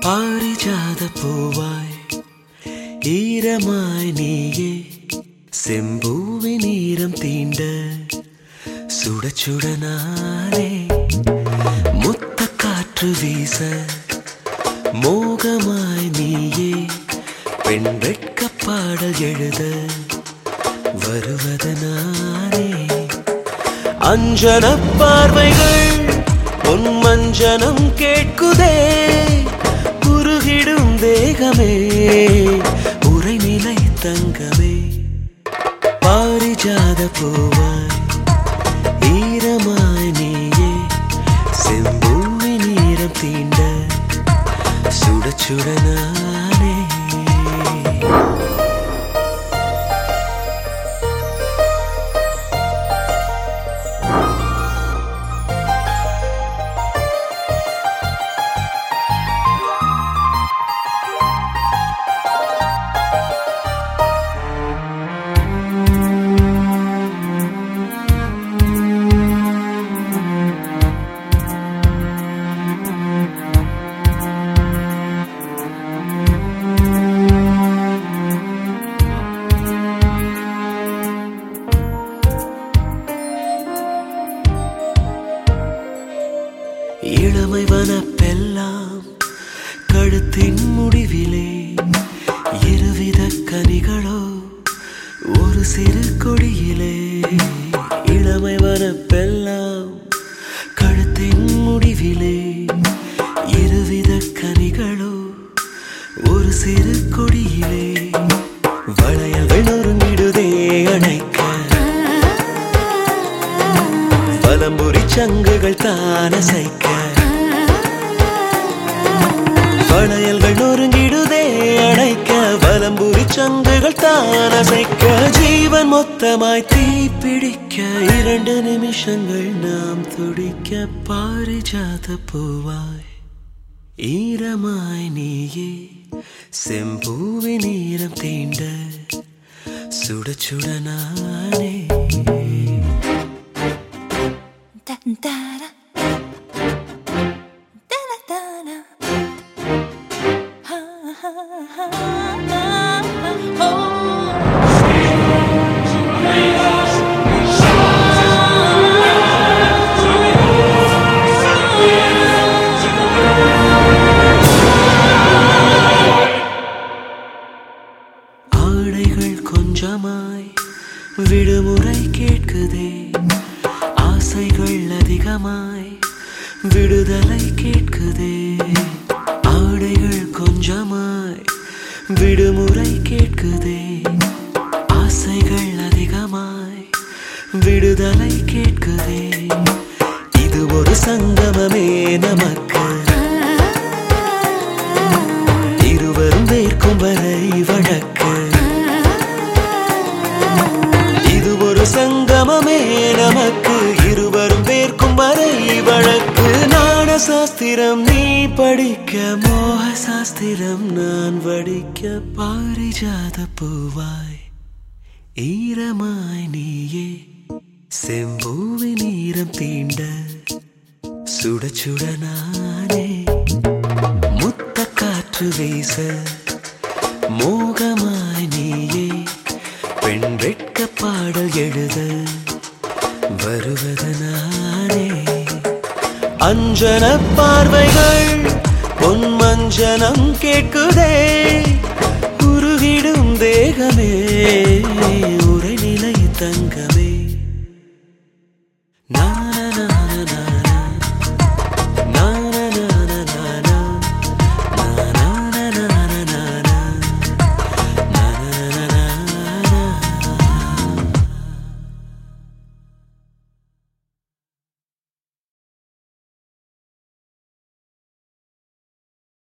பாரிஜாத பூவாய் ஈரமாய் நீயே செம்பூவி நீரம் தீண்ட சுட சுட நானே முத்த காற்று வீச மோகமாய் நீயே பெண் வெட்க பாடல் எழுத வருவது நானே அஞ்சன பார்வைகள் உன் மஞ்சனம் கேட்குதே உருகிடும் தேகமே உரைநிலை தங்கமே பாரிஜாத பூவாய் ஈரமாய் நீயே செம்பூவி நீரம் தீண்ட சுட சுட நானே இளமை வனப்பெல்லாம் கழுத்தின் முடிவிலே இருவித கனிகளோ ஒரு சிறு கொடியிலே இளமை வனப்பெல்லாம் கழுத்தின் முடிவிலே இருவித கனிகளோ ஒரு சிறு கொடியிலே வளையல்கள் நொறுங்கிடுதே அணைக்க வலம்புரி சங்குகள் தானசைக்க வளையல்கள் நொறுங்கிடுதே அணைக்க வலம்புரி சங்குகள் தானசைக்க ஜீவன் மொத்தமாய் தீப்பிடிக்க 2 நிமிஷங்கள் நாம் துடிக்க பாரிஜாத பூவாய் ஈரமாய் நீயே செம்பூவி நீரம் தீண்ட சுட சுட நானே ஆடைகள் கொஞ்சமாய் விடுமுறை கேட்குதே ஆசைகள் அதிகமாய் விடுதலை கேட்குதே ஆடைகள் கொஞ்சமாய் விடுமுறை கேட்குதே ஆசைகள் அதிகமாய் விடுதலை கேட்குதே இது ஒரு சங்கமமே நமக்கு இருவரும் வேர்க்கும் வரை வழக்கு இது ஒரு சங்கமமே நமக்கு இருவரும் வேர்க்கும் வரை வழக்கு நாண சாஸ்திரம் நீ படிக்க மோக சாஸ்திரம் நான் வடிக்க பாரிஜாத பூவாய் ஈரமாய் நீயே செம்பூவி நீரம் தீண்ட சுட சுட நானே முத்த காற்று வீச மோகமாய் நீயே பெண் வெட்க பாடல் எழுத வருவது நானே அஞ்சன பார்வைகள் பொன் மஞ்சனம் கேட்குதே உருகிடும் தேகமே உரைநிலை தங்கமே